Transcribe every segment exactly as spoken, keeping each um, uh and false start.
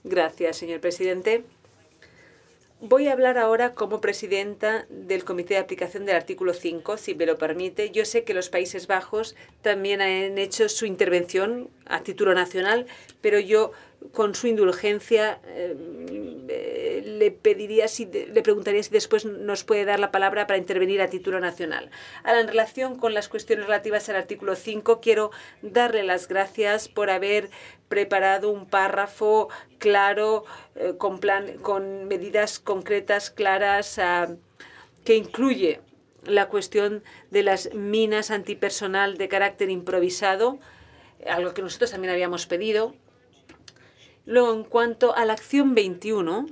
Gracias, señor presidente. Voy a hablar ahora como presidenta del Comité de Aplicación del artículo cinco, si me lo permite. Yo sé que los Países Bajos también han hecho su intervención a título nacional, pero yo, con su indulgencia, eh, le pediría, si, le preguntaría si después nos puede dar la palabra para intervenir a título nacional. Ahora, en relación con las cuestiones relativas al artículo cinco, quiero darle las gracias por haber preparado un párrafo claro, eh, con, plan, con medidas concretas, claras, uh, que incluye la cuestión de las minas antipersonal de carácter improvisado, algo que nosotros también habíamos pedido. Luego, en cuanto a la acción veintiuno,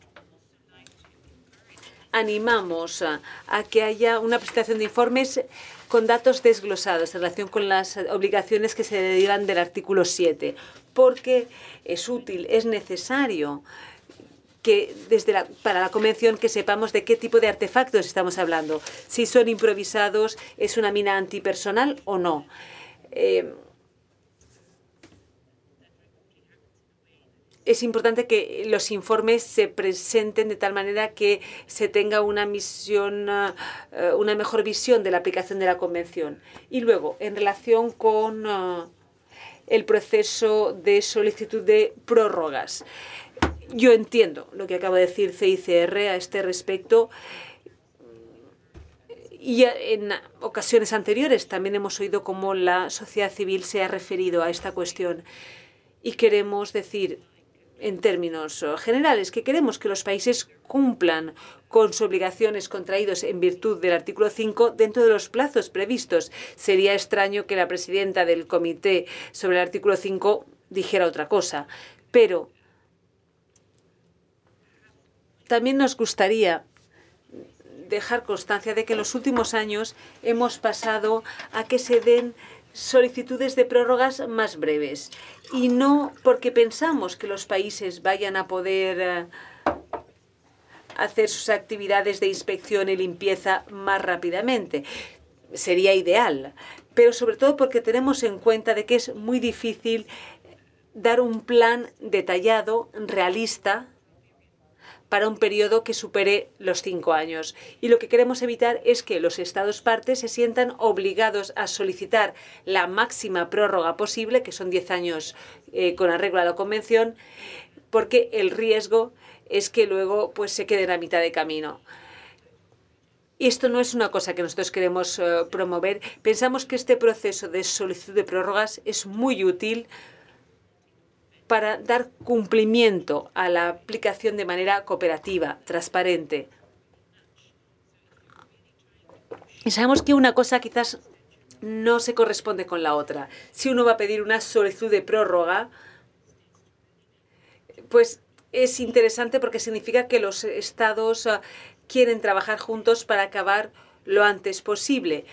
animamos a, a que haya una presentación de informes con datos desglosados en relación con las obligaciones que se derivan del artículo siete, porque es útil, es necesario que desde la, para la convención que sepamos de qué tipo de artefactos estamos hablando, si son improvisados, es una mina antipersonal o no. Eh, es importante que los informes se presenten de tal manera que se tenga una misión, uh, una mejor visión de la aplicación de la convención. Y luego, en relación con uh, el proceso de solicitud de prórrogas, yo entiendo lo que acaba de decir C I C R a este respecto. Y en ocasiones anteriores también hemos oído cómo la sociedad civil se ha referido a esta cuestión. Y queremos decir, en términos generales, que queremos que los países cumplan con sus obligaciones contraídas en virtud del artículo cinco dentro de los plazos previstos. Sería extraño que la presidenta del Comité sobre el artículo cinco dijera otra cosa. Pero también nos gustaría dejar constancia de que en los últimos años hemos pasado a que se den solicitudes de prórrogas más breves. Y no porque pensamos que los países vayan a poder hacer sus actividades de inspección y limpieza más rápidamente. Sería ideal. Pero sobre todo porque tenemos en cuenta de que es muy difícil dar un plan detallado, realista, para un periodo que supere los cinco años. Y lo que queremos evitar es que los Estados partes se sientan obligados a solicitar la máxima prórroga posible, que son diez años eh, con arreglo a la Convención, porque el riesgo es que luego pues, se queden a mitad de camino. Y esto no es una cosa que nosotros queremos uh, promover. Pensamos que este proceso de solicitud de prórrogas es muy útil para dar cumplimiento a la aplicación de manera cooperativa, transparente. Y sabemos que una cosa quizás no se corresponde con la otra. Si uno va a pedir una solicitud de prórroga, pues es interesante porque significa que los estados uh, quieren trabajar juntos para acabar lo antes posible.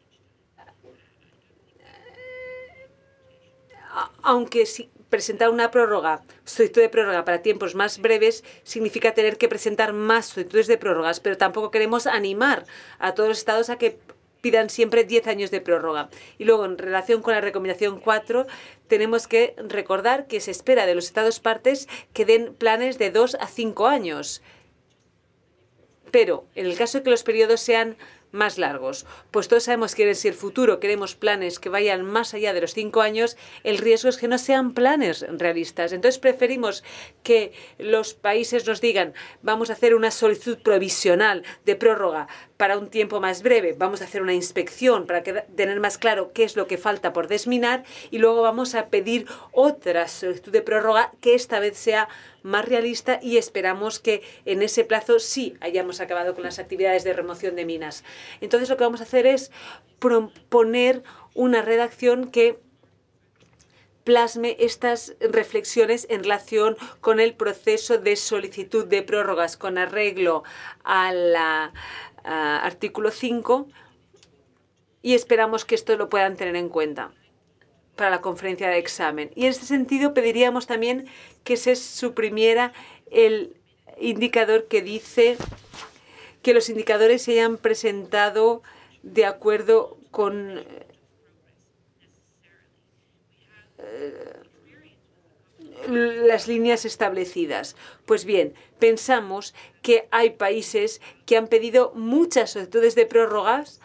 Aunque si presentar una prórroga, solicitud de prórroga para tiempos más breves, significa tener que presentar más solicitudes de prórrogas, pero tampoco queremos animar a todos los estados a que pidan siempre diez años de prórroga. Y luego, en relación con la recomendación cuatro, tenemos que recordar que se espera de los estados partes que den planes de dos a cinco años. Pero, en el caso de que los periodos sean más largos, pues todos sabemos que si en el futuro queremos planes que vayan más allá de los cinco años, el riesgo es que no sean planes realistas. Entonces preferimos que los países nos digan vamos a hacer una solicitud provisional de prórroga para un tiempo más breve, vamos a hacer una inspección para que, tener más claro qué es lo que falta por desminar y luego vamos a pedir otra solicitud de prórroga que esta vez sea más realista y esperamos que en ese plazo sí hayamos acabado con las actividades de remoción de minas. Entonces lo que vamos a hacer es proponer una redacción que plasme estas reflexiones en relación con el proceso de solicitud de prórrogas con arreglo al uh, artículo cinco y esperamos que esto lo puedan tener en cuenta para la conferencia de examen. Y en este sentido pediríamos también que se suprimiera el indicador que dice que los indicadores se hayan presentado de acuerdo con eh, la las líneas establecidas. Pues bien, pensamos que hay países que han pedido muchas solicitudes de prórrogas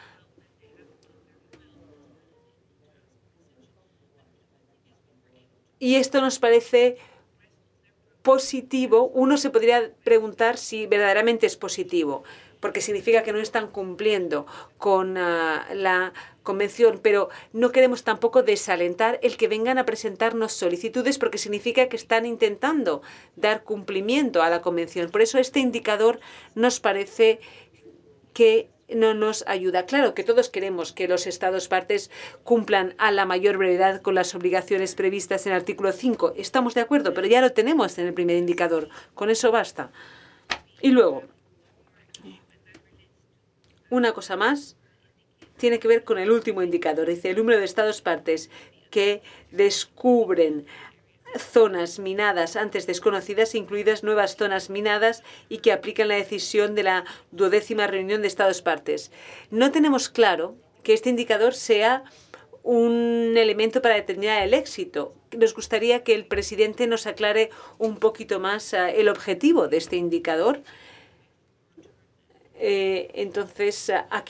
y esto nos parece positivo. Uno se podría preguntar si verdaderamente es positivo, porque significa que no están cumpliendo con uh, la convención, pero no queremos tampoco desalentar el que vengan a presentarnos solicitudes porque significa que están intentando dar cumplimiento a la convención. Por eso este indicador nos parece que no nos ayuda. Claro que todos queremos que los Estados partes cumplan a la mayor brevedad con las obligaciones previstas en el artículo cinco. Estamos de acuerdo, pero ya lo tenemos en el primer indicador. Con eso basta. Y luego, una cosa más tiene que ver con el último indicador. Dice el número de Estados partes que descubren zonas minadas antes desconocidas, incluidas nuevas zonas minadas, y que aplican la decisión de la duodécima reunión de Estados partes. No tenemos claro que este indicador sea un elemento para determinar el éxito. Nos gustaría que el presidente nos aclare un poquito más uh, el objetivo de este indicador. Eh, entonces, uh, aquí